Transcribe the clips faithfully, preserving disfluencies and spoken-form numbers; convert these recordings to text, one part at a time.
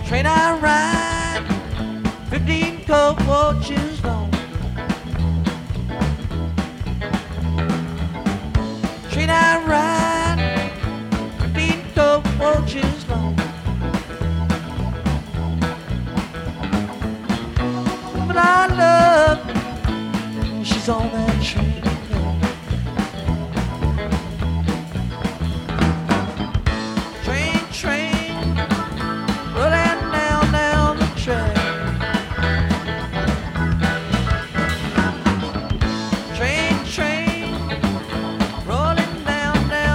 Train I ride, fifteen coaches long. Train I ride, fifteen coaches long. But I love her, she's on that train. Train, train, rolling down, down.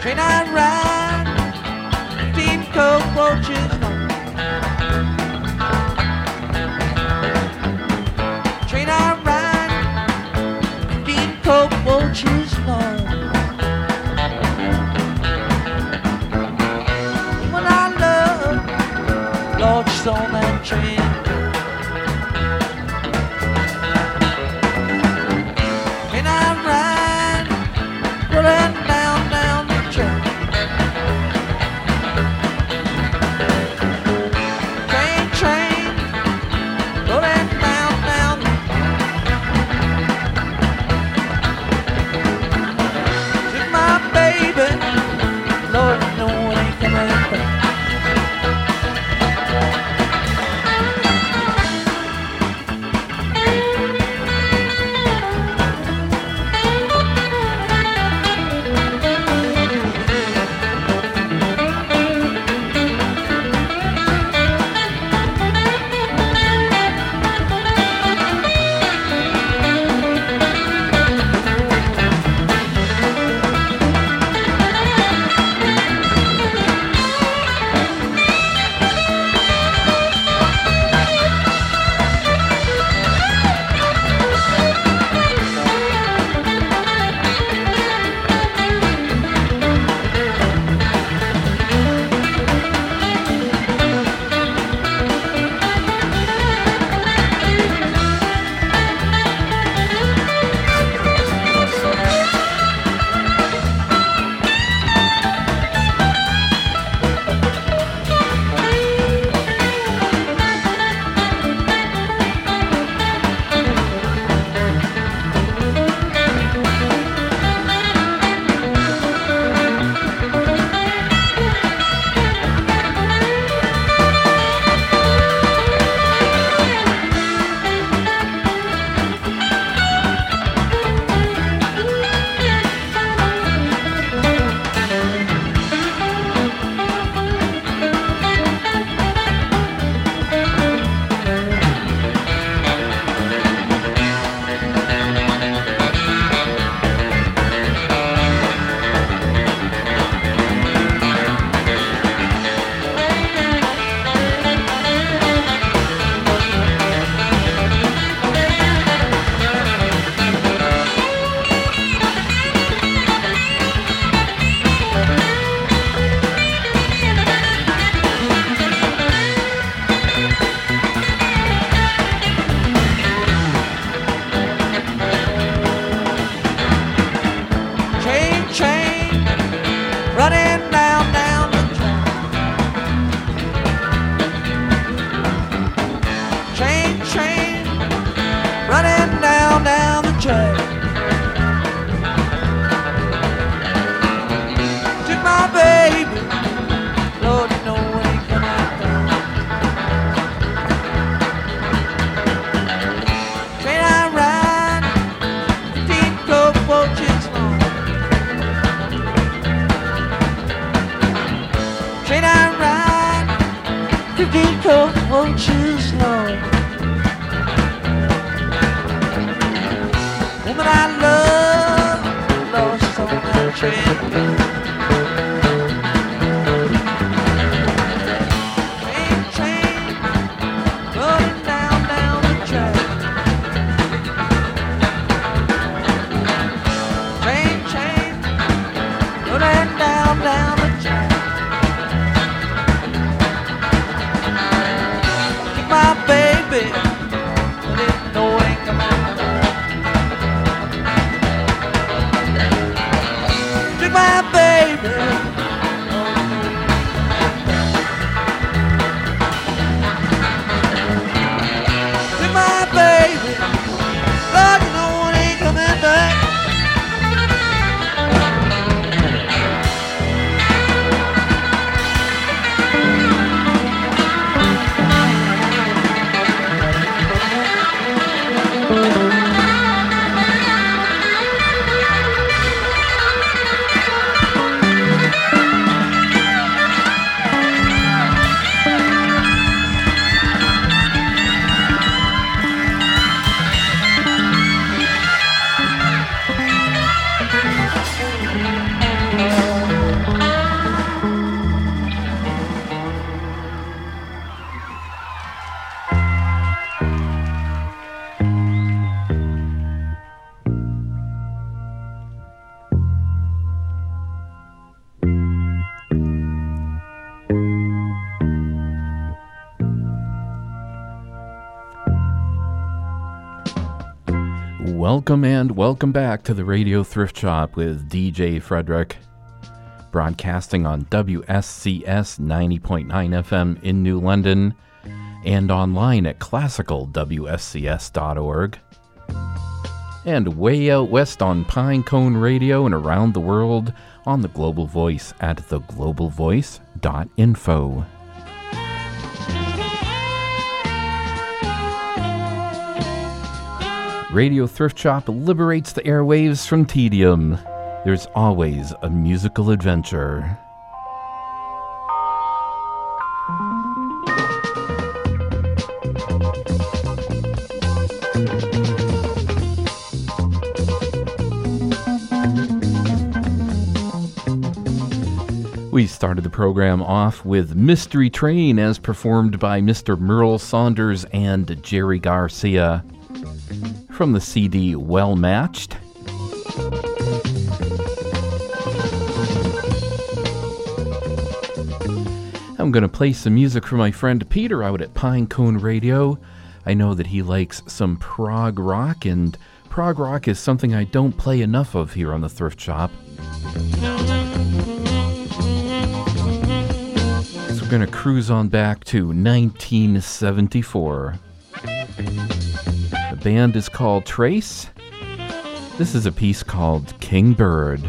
Train I ride, fifteen cockroaches long. Train I ride, fifteen cockroaches long. Woman I love, Lord, she's on that train. Cockroaches long. Woman I love, lost on that train. Train, train, rolling down, down the track. Train, train, rolling down, down the track. My baby, but it no ain't coming back. To my baby, to my baby, Lord, you know it ain't coming back. Welcome and welcome back to the Radio Thrift Shop with D J Frederick, broadcasting on W S C S ninety point nine F M in New London and online at classical W S C S dot org, and way out west on Pinecone Radio and around the world on the Global Voice at the global voice dot info. Radio Thrift Shop liberates the airwaves from tedium. There's always a musical adventure. We started the program off with Mystery Train as performed by Mister Merle Saunders and Jerry Garcia from the C D Well Matched. I'm going to play some music for my friend Peter out at Pinecone Radio. I know that he likes some prog rock, and prog rock is something I don't play enough of here on the Thrift Shop. So we're going to cruise on back to nineteen seventy-four. The band is called Trace. This is a piece called King Bird.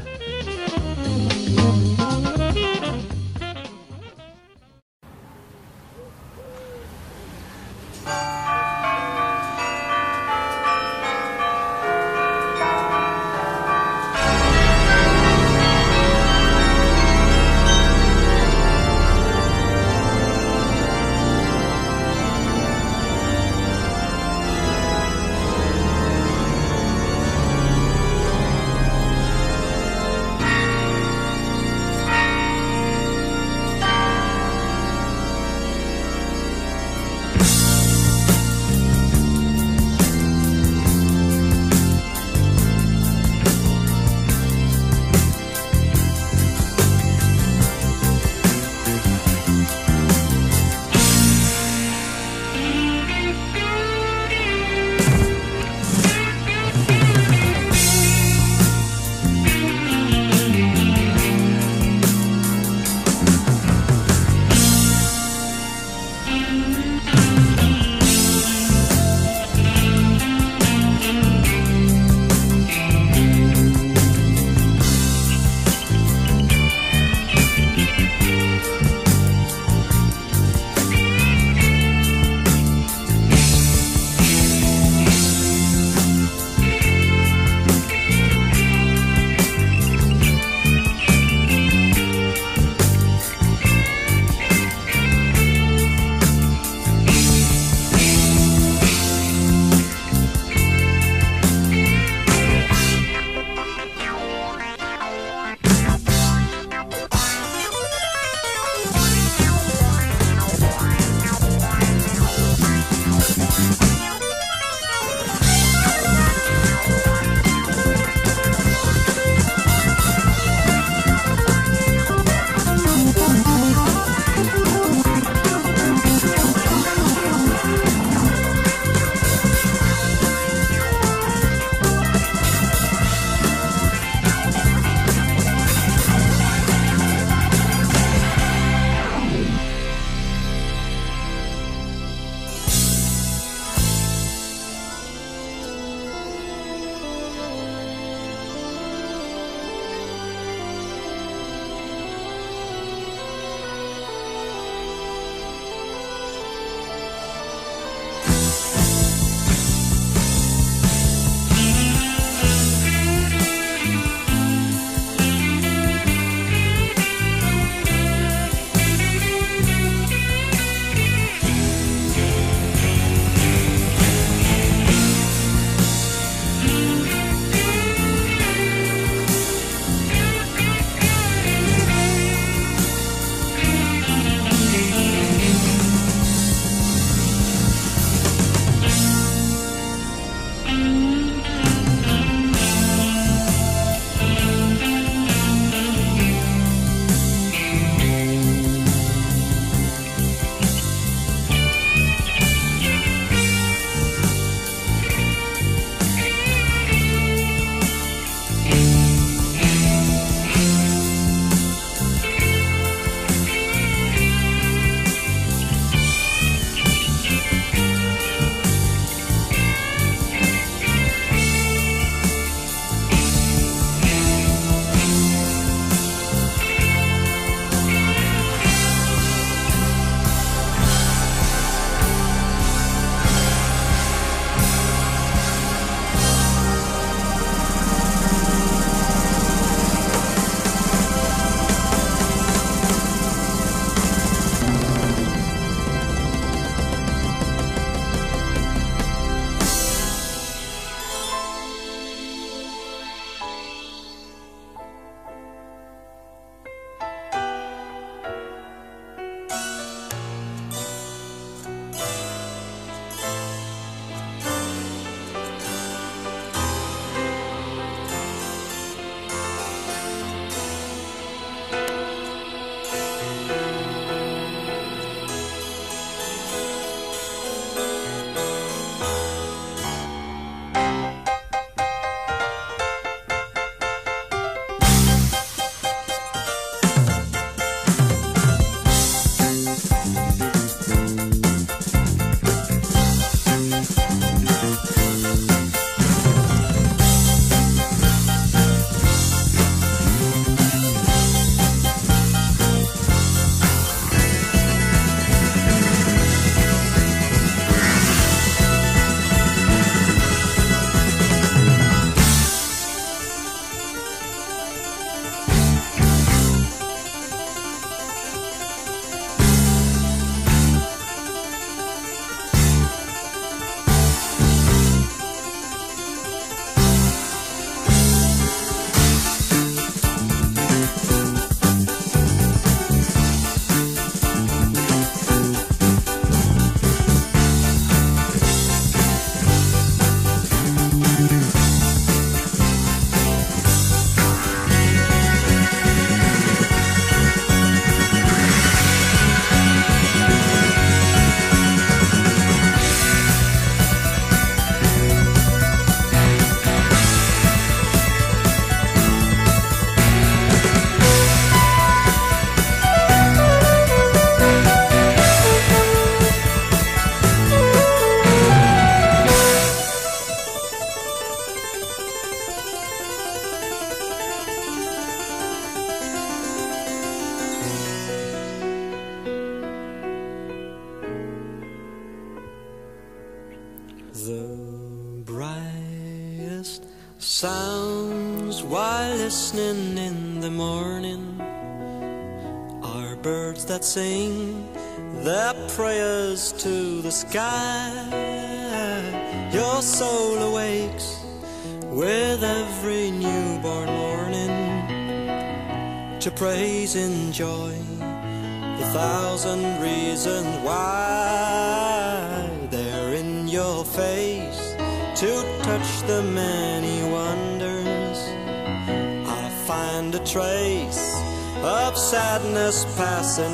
sounds while listening in the morning are birds that sing their prayers to the sky. Your soul awakes with every newborn morning to praise and joy the thousand reasons why. They're in your face to touch the many wonders. I find a trace of sadness passing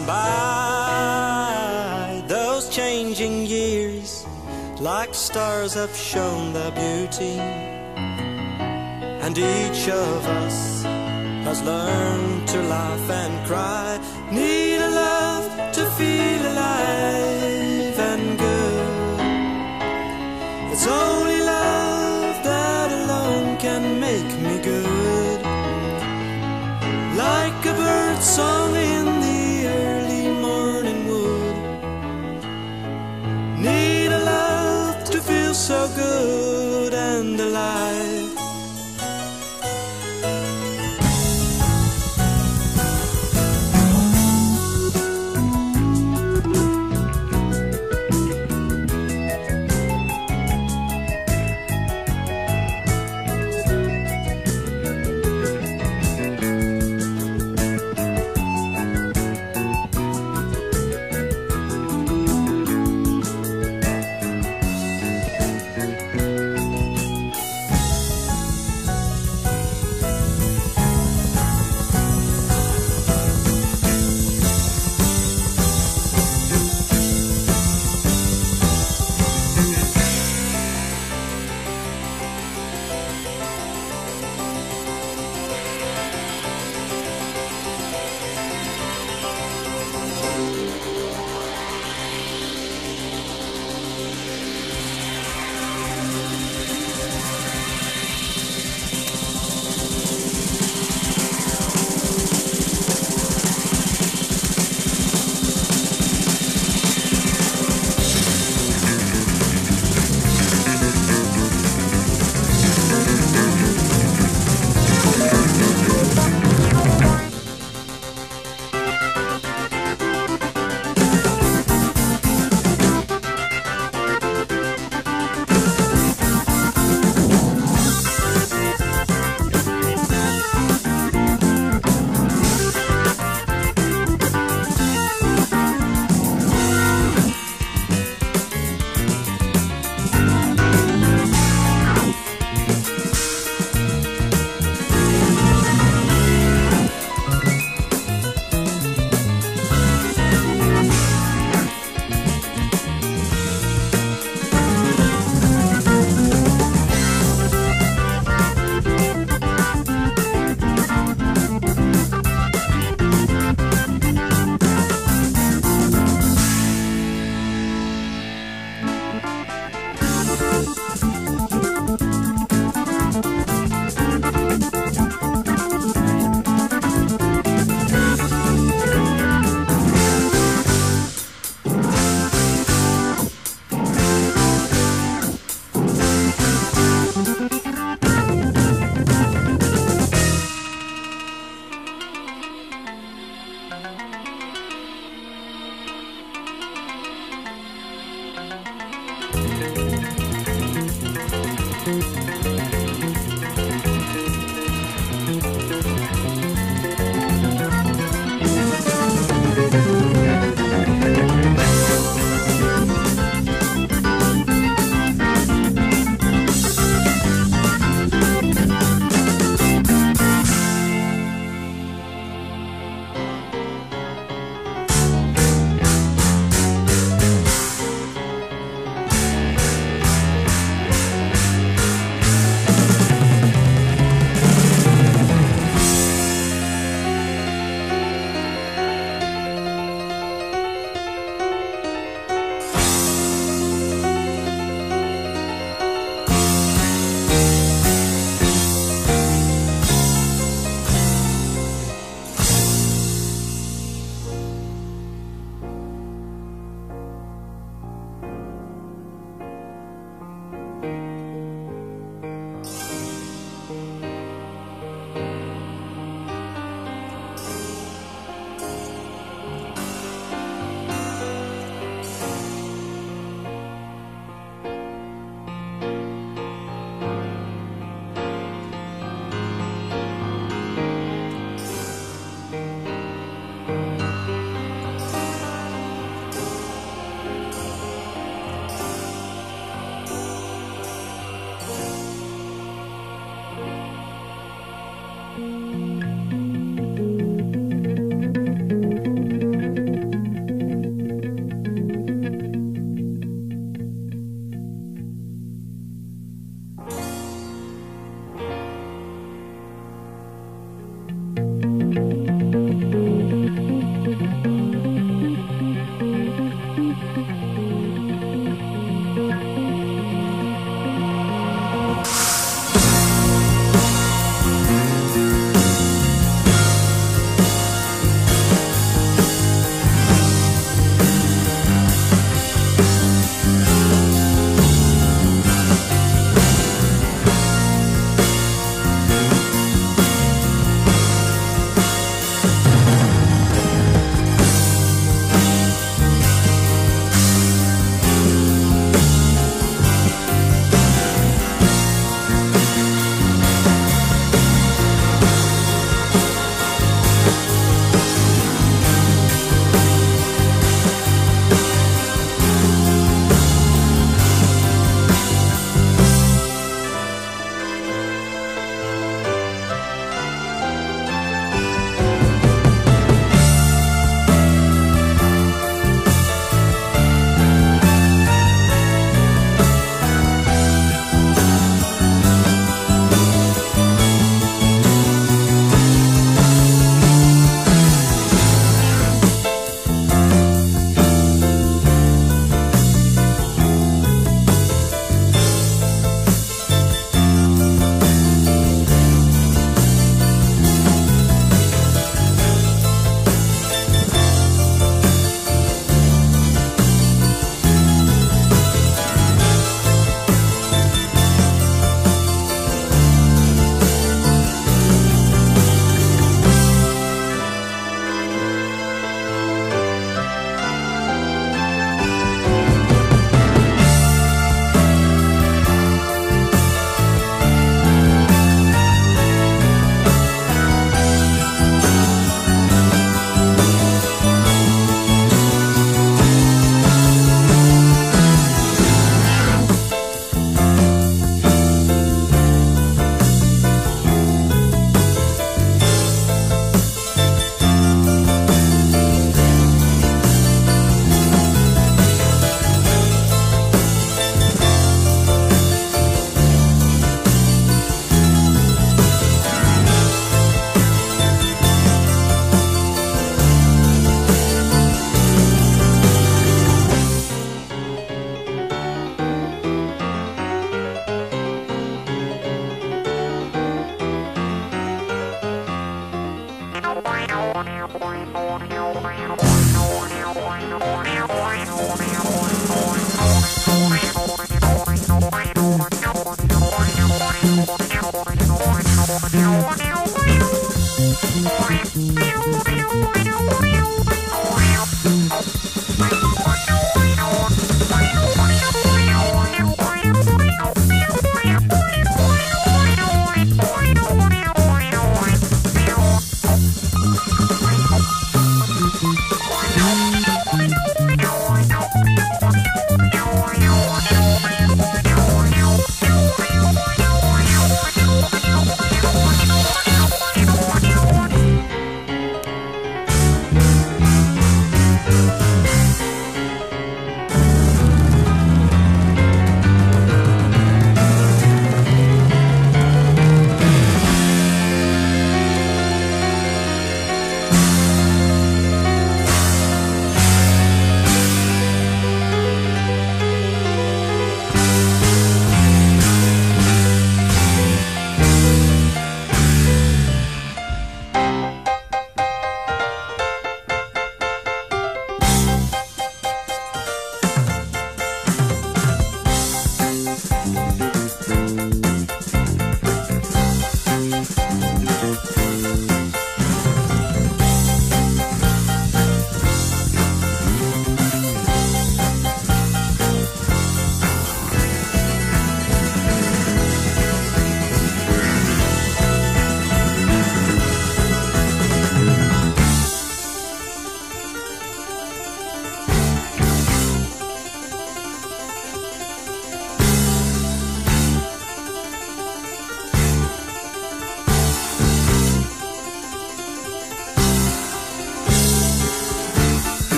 by. Those changing years like stars have shown their beauty, and each of us has learned to laugh and cry. Need a love to feel alive and good. It's only love that alone can make me good. Like a bird song in the early morning wood. Need a love to feel so good and alive.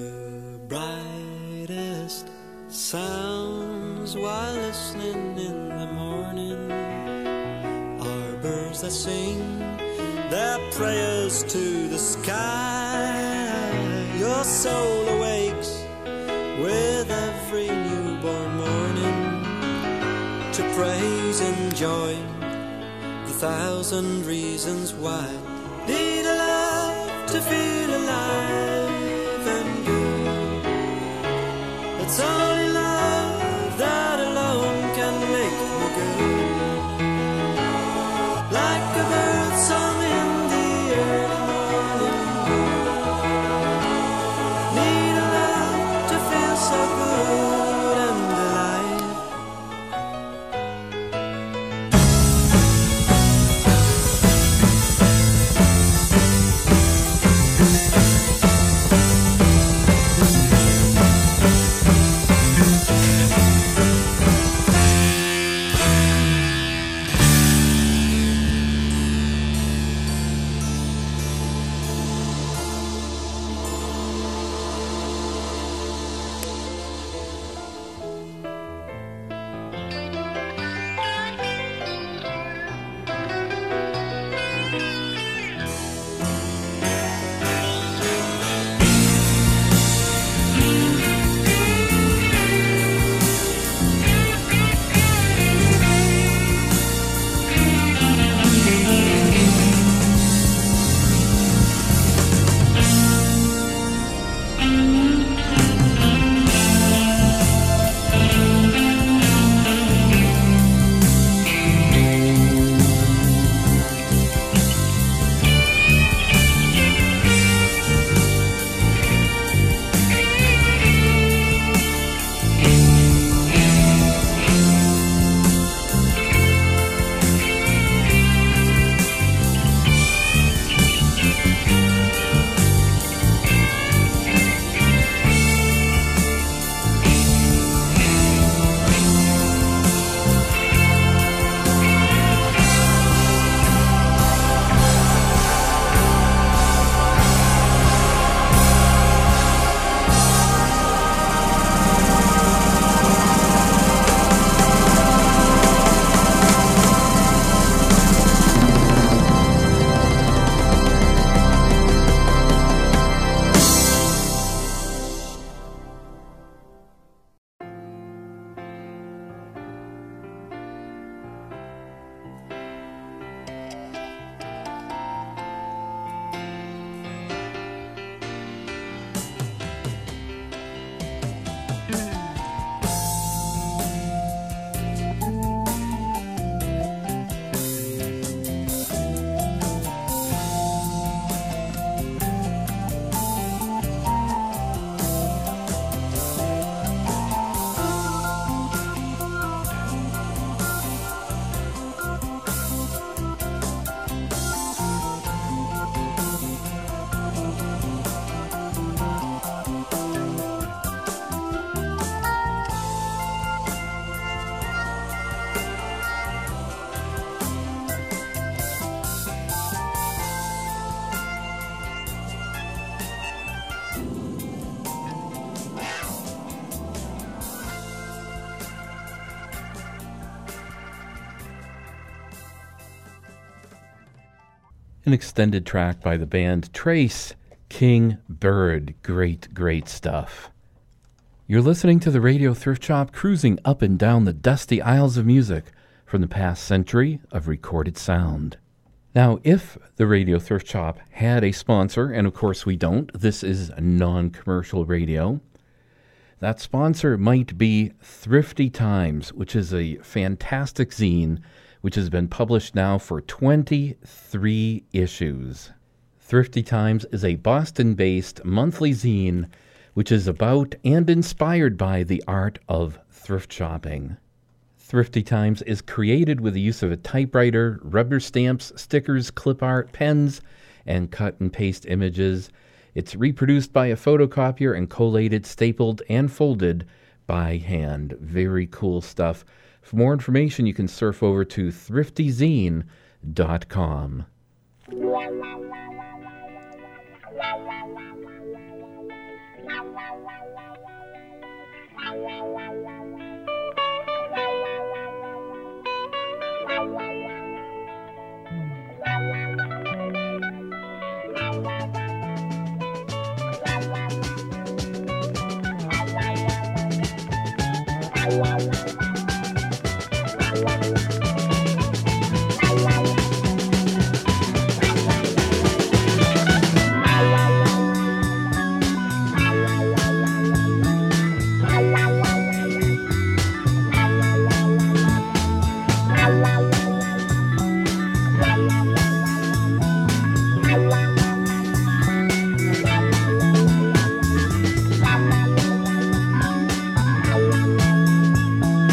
the brightest sounds while listening in the morning are birds that sing their prayers to the sky. Your soul awakes with every newborn morning to praise and join the thousand reasons why. Need a love to feel alive and good. It's only love that alone can make me good. Like a bird song in the early morning. Need a love to feel so good and alive. An extended track by the band Trace, King Bird. Great, great stuff. You're listening to the Radio Thrift Shop, cruising up and down the dusty aisles of music from the past century of recorded sound. Now, if the Radio Thrift Shop had a sponsor, and of course we don't, this is non-commercial radio, that sponsor might be Thrifty Times, which is a fantastic zine which has been published now for twenty-three issues. Thrifty Times is a Boston-based monthly zine which is about and inspired by the art of thrift shopping. Thrifty Times is created with the use of a typewriter, rubber stamps, stickers, clip art, pens, and cut and paste images. It's reproduced by a photocopier and collated, stapled, and folded by hand. Very cool stuff. For more information, you can surf over to thrifty zine dot com. Wow, wow, wow, wow, wow, wow, wow, wow, wow, wow, wow, wow, wow. Thank you.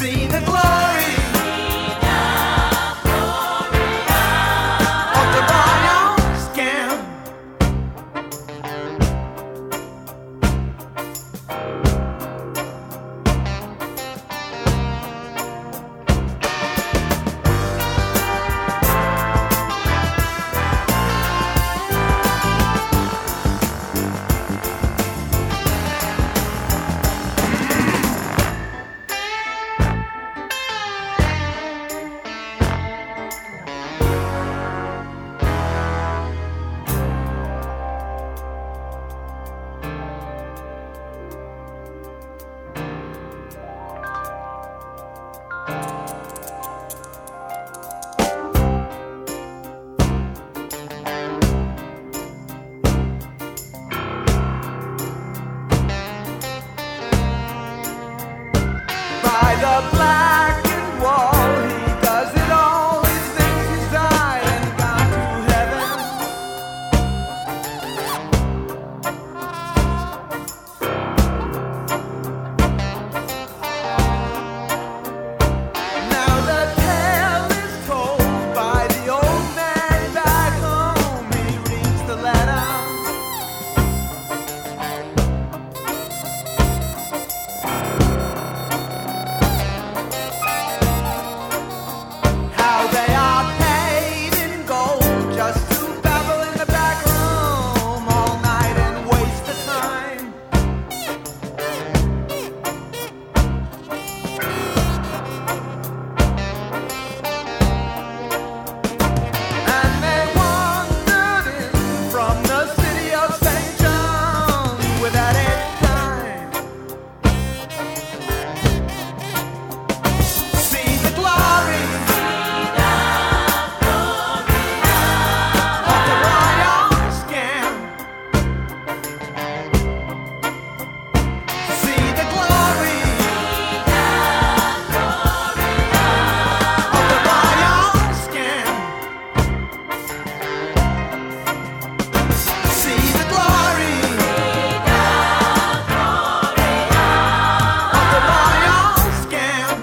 see the glory of the royal scam. By the blackened wall, he does it all. He thinks he's died and gone to heaven. Now the tale is told by the old man back home. He reads the letter. How they are paid in gold just to babble in the back room all night and waste the time. And they wandered in from the city of Saint John without any time. See the glory of the royal scam. See the glory of the royal scam. See the glory of the royal scam.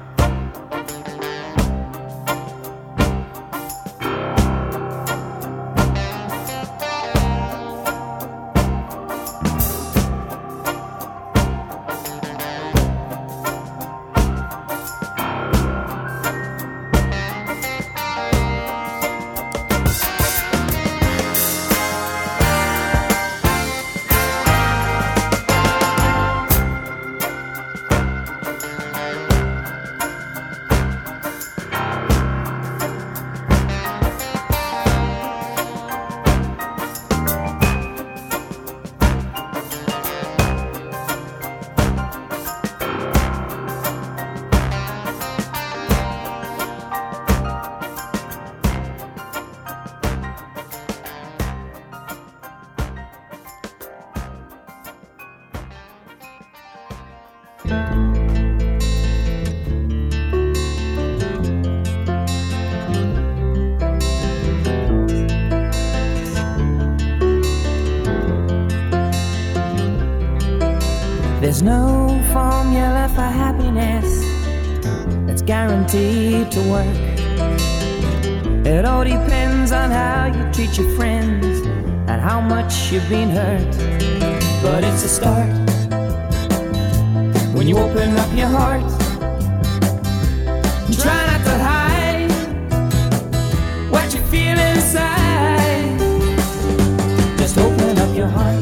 There's no formula for happiness that's guaranteed to work. It all depends on how you treat your friends and how much you've been hurt. But it's a start when you open up your heart and try not to hide what you feel inside. Just open up your heart.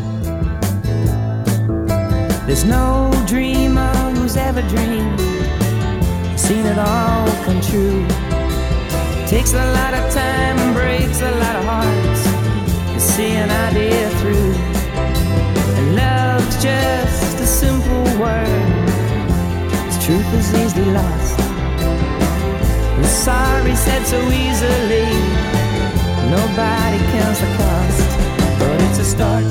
There's no dreamer who's ever dreamed, seen it all come true. Takes a lot of time and breaks a lot of hearts to see an idea through. And love's just a simple word, its truth is easily lost. And sorry said so easily, nobody counts the cost. But it's a start.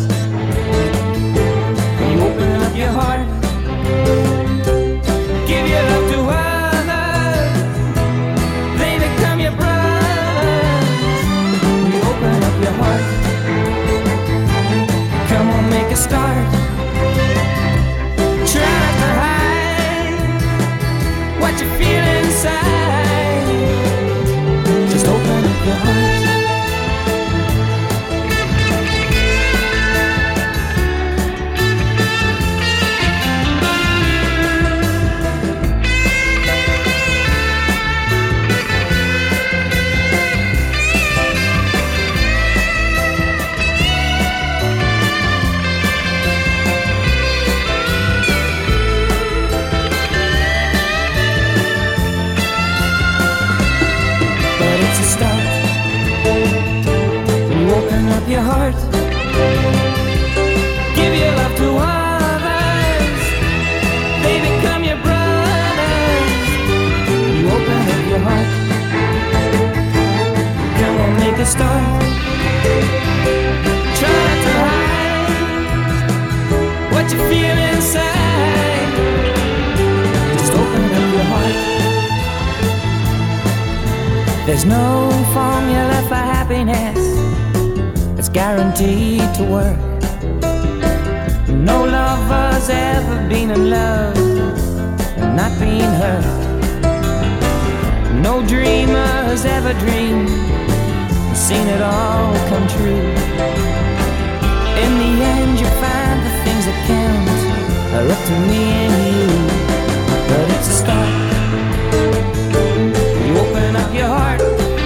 You open up your heart, give your love to others, they become your brothers. You open up your heart, come on, make a start. Try not to hide There's no formula for happiness that's guaranteed to work. No lover's ever been in love and not been hurt. No dreamer's ever dreamed and seen it all come true. In the end you find the things that count are up to me and you. But it's a start. You open up your heart,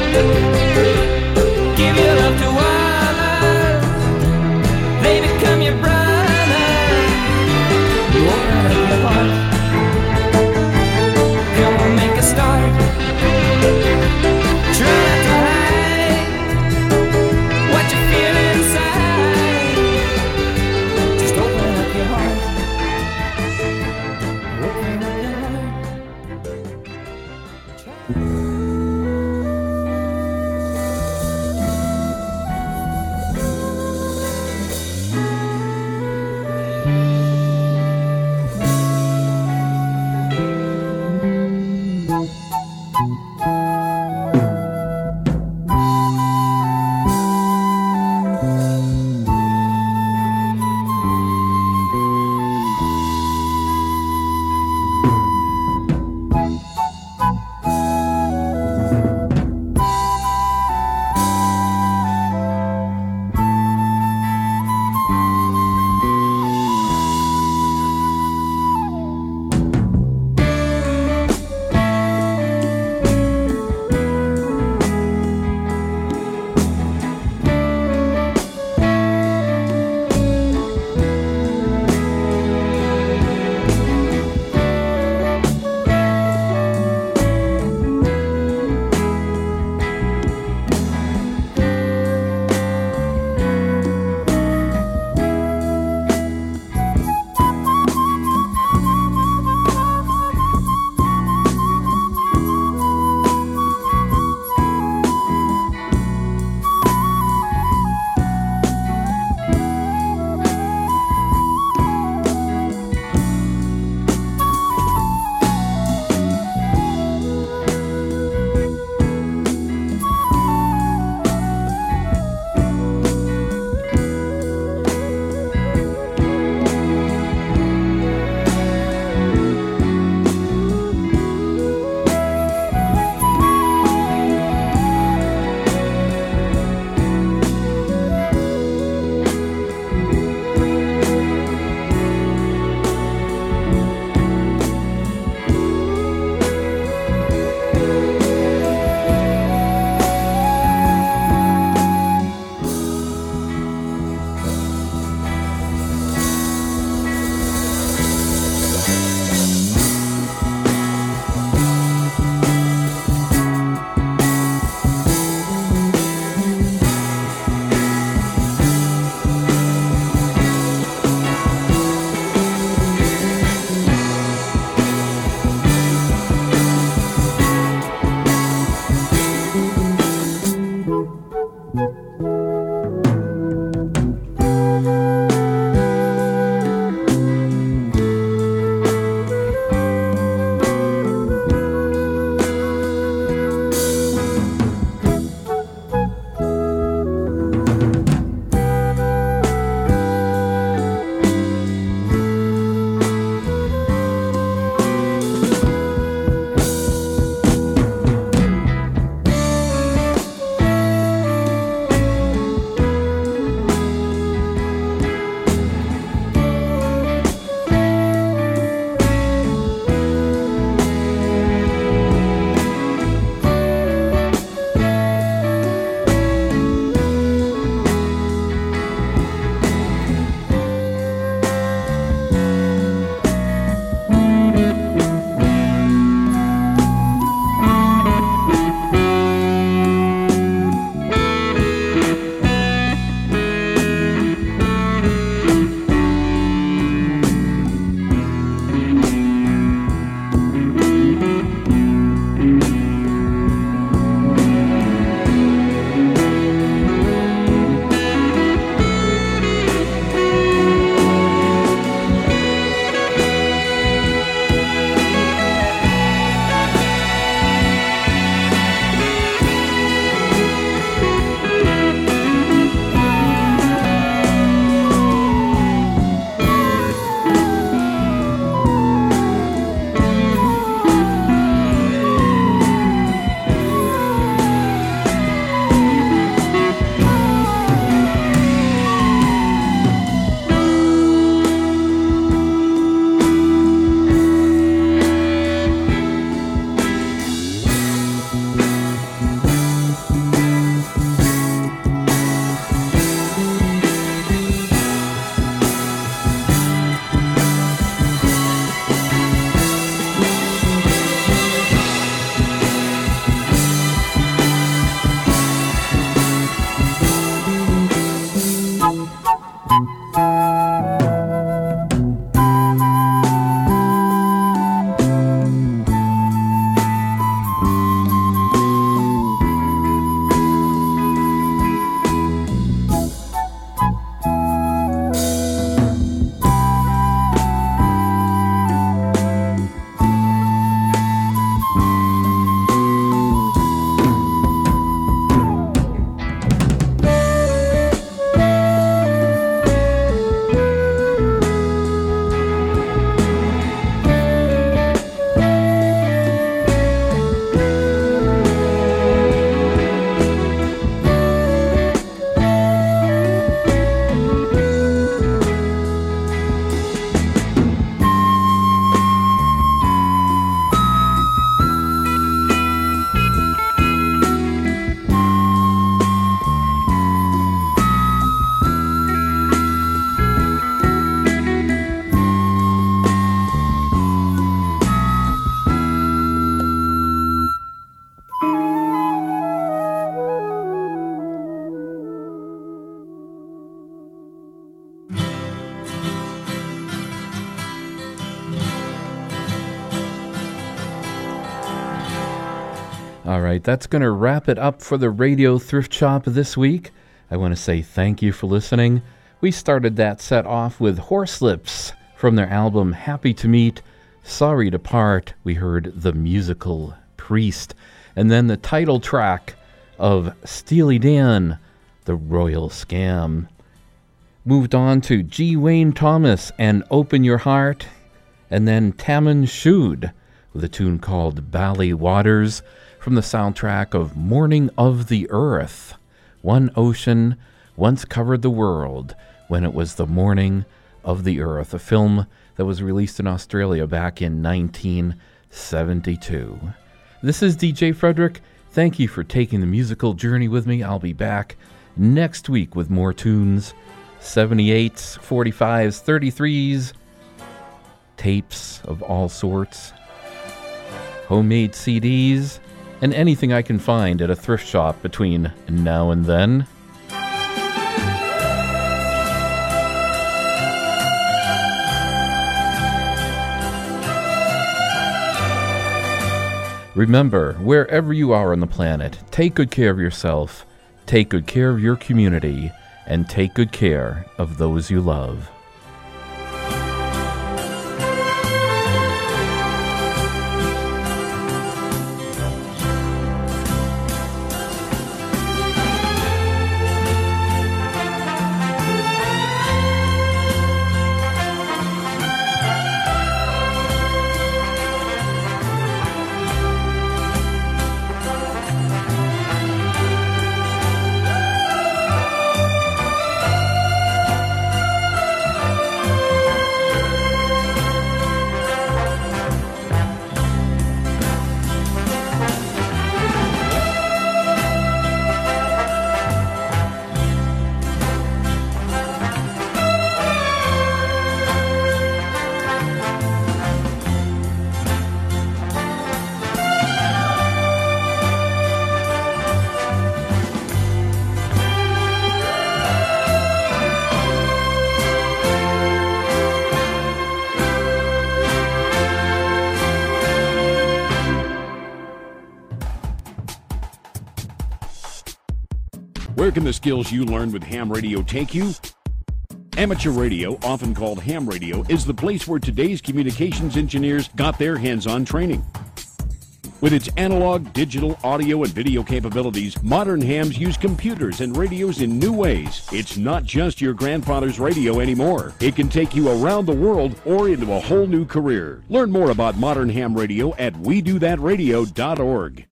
give your love to others, they become your brothers. You open up your heart, come on, make a start. Try not to hide what you feel inside. Just open up your heart, open up your heart. All right, that's going to wrap it up for the Radio Thrift Shop this week. I want to say thank you for listening. We started that set off with Horselips from their album Happy to Meet, Sorry to Part. We heard The Musical Priest. And then the title track of Steely Dan, The Royal Scam. Moved on to G. Wayne Thomas and Open Your Heart. And then Tammin Shud with a tune called Bally Waters from the soundtrack of Morning of the Earth. One ocean once covered the world when it was the morning of the Earth, a film that was released in Australia back in nineteen seventy-two. This is D J Frederick. Thank you for taking the musical journey with me. I'll be back next week with more tunes, seventy-eights, forty-fives, thirty-threes, tapes of all sorts, homemade C Ds, and anything I can find at a thrift shop between now and then. Remember, wherever you are on the planet, take good care of yourself, take good care of your community, and take good care of those you love. Where can the skills you learned with ham radio take you? Amateur radio, often called ham radio, is the place where today's communications engineers got their hands-on training. With its analog, digital, audio, and video capabilities, modern hams use computers and radios in new ways. It's not just your grandfather's radio anymore. It can take you around the world or into a whole new career. Learn more about modern ham radio at we do that radio dot org.